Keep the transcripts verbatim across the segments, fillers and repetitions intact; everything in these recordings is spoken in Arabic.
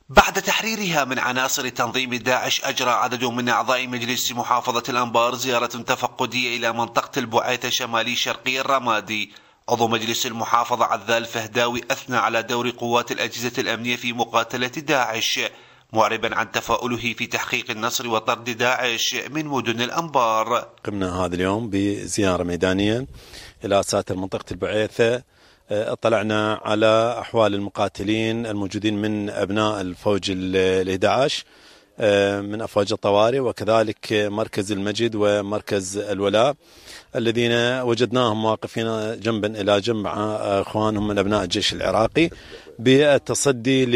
بعد تحريرها من عناصر تنظيم داعش، أجرى عدد من أعضاء مجلس محافظة الأنبار زيارة تفقدية إلى منطقة البعيثة شمالي شرقي الرمادي. عضو مجلس المحافظة عذال الفهداوي أثنى على دور قوات الأجهزة الأمنية في مقاتلة داعش، معربا عن تفاؤله في تحقيق النصر وطرد داعش من مدن الأنبار. قمنا هذا اليوم بزيارة ميدانية إلى ساتر منطقة البعيثة، اطلعنا على أحوال المقاتلين الموجودين من أبناء الفوج الإحدى عشر من أفواج الطوارئ، وكذلك مركز المجد ومركز الولاء الذين وجدناهم واقفين جنبا إلى جنب مع أخوانهم من أبناء الجيش العراقي بالتصدي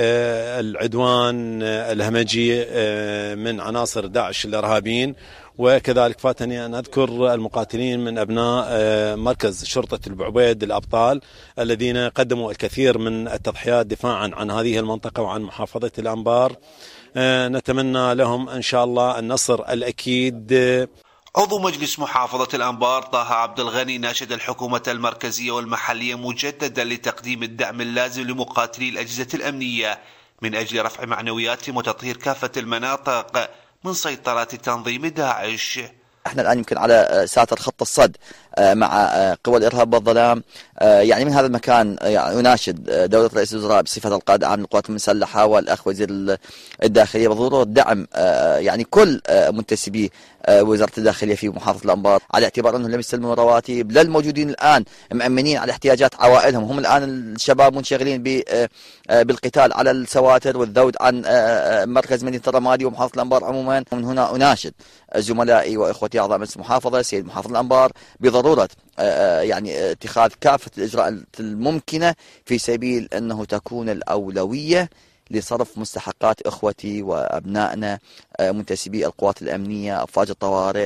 للعدوان الهمجي من عناصر داعش الإرهابيين. وكذلك فاتني أن أذكر المقاتلين من أبناء مركز شرطة البعبيد الأبطال الذين قدموا الكثير من التضحيات دفاعا عن هذه المنطقة وعن محافظة الأنبار. نتمنى لهم إن شاء الله النصر الأكيد. عضو مجلس محافظة الأنبار طه عبد الغني ناشد الحكومة المركزية والمحلية مجددا لتقديم الدعم اللازم لمقاتلي الأجهزة الأمنية من أجل رفع معنوياتهم وتطهير كافة المناطق من سيطرة تنظيم داعش. احنا الآن يمكن على ساتر خط الصد مع قوى الإرهاب والظلام. يعني من هذا المكان يعني أناشد دولة رئيس الوزراء بصفة القائد العام للقوات المسلحة والأخ وزير الداخلية بضرورة دعم يعني كل منتسبي وزارة الداخلية في محافظة الأنبار، على اعتبار أنهم لم يستلموا رواتب، لا الموجودين الآن مأمنين على احتياجات عوائلهم. هم الآن الشباب منشغلين بالقتال على السواتر والذود عن مركز مدينة الرمادي ومحافظة الأنبار عموما. من هنا أناشد زملائي وإخوتي أعضاء مجلس المحافظة سيد محافظ الأنبار بضرورة يعني اتخاذ كافة الإجراءات الممكنة في سبيل أنه تكون الأولوية لصرف مستحقات إخوتي وأبنائنا منتسبي القوات الأمنية أفواج الطوارئ،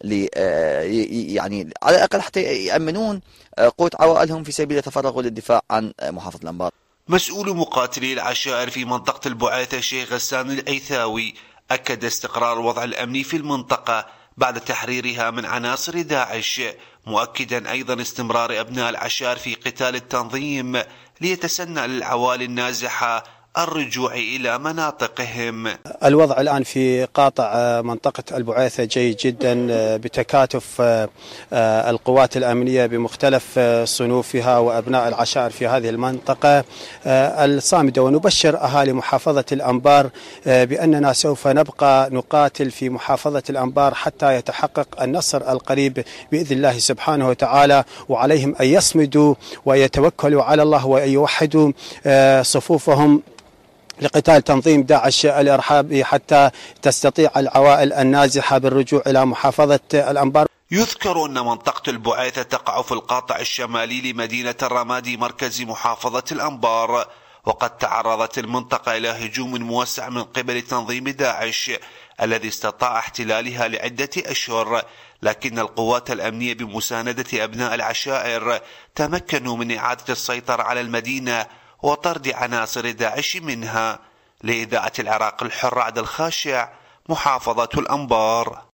يعني على الأقل حتى يأمنون قوت عوائلهم في سبيل يتفرغوا للدفاع عن محافظة الأنبار. مسؤول مقاتلي العشائر في منطقة البعيثة الشيخ غسان العيثاوي أكد استقرار الوضع الأمني في المنطقة بعد تحريرها من عناصر داعش، مؤكدا أيضا استمرار أبناء العشائر في قتال التنظيم ليتسنى للعوائل النازحة الرجوع إلى مناطقهم. الوضع الآن في قاطع منطقة البعيثة جيد جدا بتكاتف القوات الأمنية بمختلف صنوفها وأبناء العشائر في هذه المنطقة الصامدة. ونبشر أهالي محافظة الأنبار بأننا سوف نبقى نقاتل في محافظة الأنبار حتى يتحقق النصر القريب بإذن الله سبحانه وتعالى، وعليهم أن يصمدوا ويتوكلوا على الله وأن يوحدوا صفوفهم لقتال تنظيم داعش الإرهابي حتى تستطيع العوائل النازحة بالرجوع إلى محافظة الأنبار. يذكر أن منطقة البعيثة تقع في القاطع الشمالي لمدينة الرمادي مركز محافظة الأنبار، وقد تعرضت المنطقة إلى هجوم موسع من قبل تنظيم داعش الذي استطاع احتلالها لعدة أشهر، لكن القوات الأمنية بمساندة أبناء العشائر تمكنوا من إعادة السيطرة على المدينة وطرد عناصر داعش منها. لإذاعة العراق الحر عبد الخاشع، محافظة الأنبار.